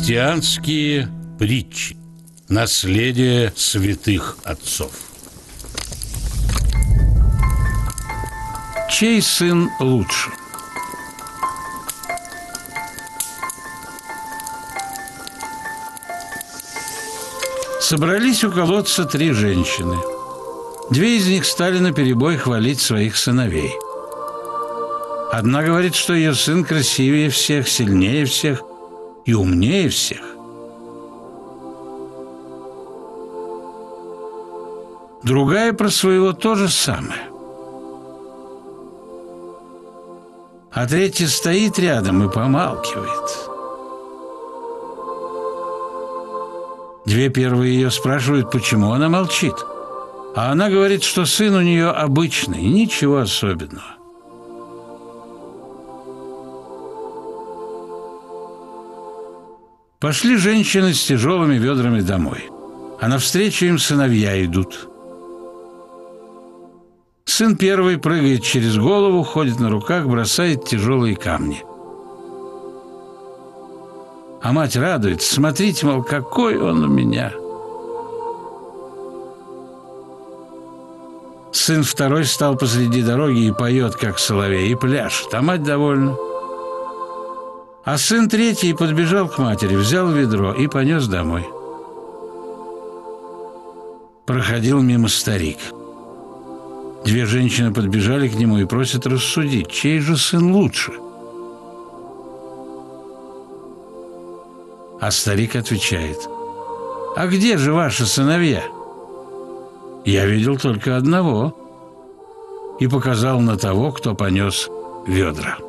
Христианские притчи. Наследие святых отцов. Чей сын лучше? Собрались у колодца три женщины. Две из них стали наперебой хвалить своих сыновей. Одна говорит, что ее сын красивее всех, сильнее всех и умнее всех. Другая про своего то же самое. А третья стоит рядом и помалкивает. Две первые ее спрашивают, почему она молчит. А она говорит, что сын у нее обычный, ничего особенного. Пошли женщины с тяжелыми ведрами домой, а навстречу им сыновья идут. Сын первый прыгает через голову, ходит на руках, бросает тяжелые камни. А мать радуется: смотрите, мол, какой он у меня. Сын второй стал посреди дороги и поет, как соловей, и пляшет, а мать довольна. А сын третий подбежал к матери, взял ведро и понес домой. Проходил мимо старик. Две женщины подбежали к нему и просят рассудить, чей же сын лучше. А старик отвечает: «А где же ваши сыновья? Я видел только одного», и показал на того, кто понес ведра.